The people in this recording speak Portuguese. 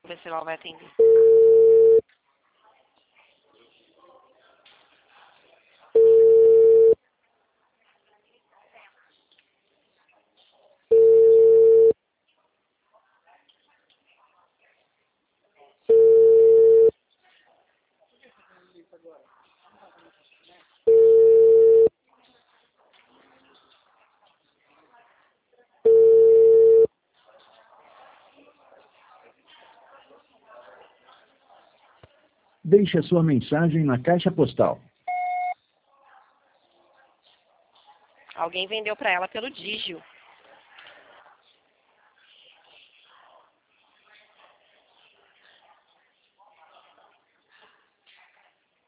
Ver se ela vai atender. Deixe a sua mensagem na caixa postal. Alguém vendeu para ela pelo Digio.